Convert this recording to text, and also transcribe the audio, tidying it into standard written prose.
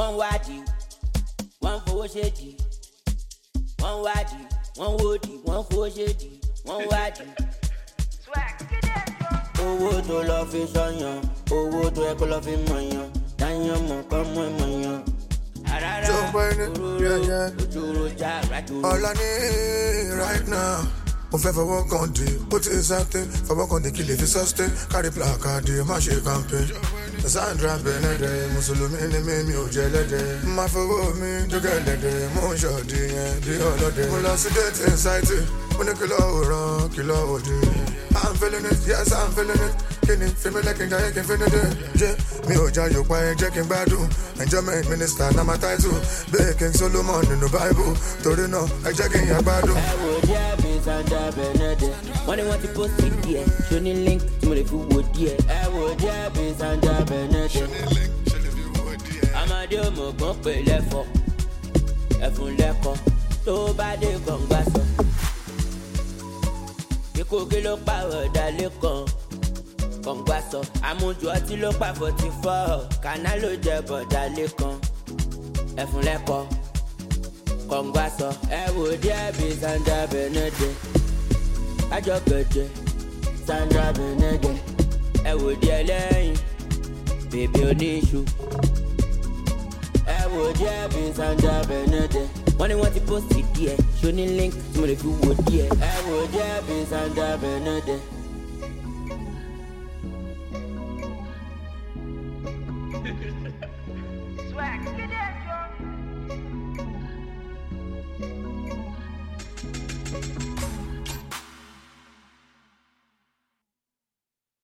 One wadi, one for shady. One wadi, one woody, one for shady. One wadi. Owó tó lọ fi sọyàn, owó tó ẹ kó lọ fi mọ̀yàn, dáyàn mọ̀ kọ́ mọ̀ mọ̀yàn. All I need right now. If ever walk on the put it something, for walk on the kill if it's sustain, carry placard, my shake campaign. Sandra Benede, Musulumi, me, Jelede, my for me, together, Monjodi, and the other day. Well, I see that inside it, when a kilo, I'm feeling it, yes, I'm feeling it. Can it feel me like I can feel it? Me, Oja, you quiet, Jacking Badu, and German minister, now my title, Baking Solomon in the Bible, Torino, I jacking your Badu. Sandra Benede. When they want to post it here, show the link to the food here. I would be Sandra Benede. I'm a deal more company left for a full leper. So bad they come back. You could get up power that lick on. Come back so I'm on to a tillo 44. Canalo jabber that lick on a full leper. Congwaso, would be Sandra Benede. I just got it, Sandra Benede. Would lane, baby on issue. Would be Sandra Benede. When they want to post it here, show the link to the food here. Would be Sandra Benede.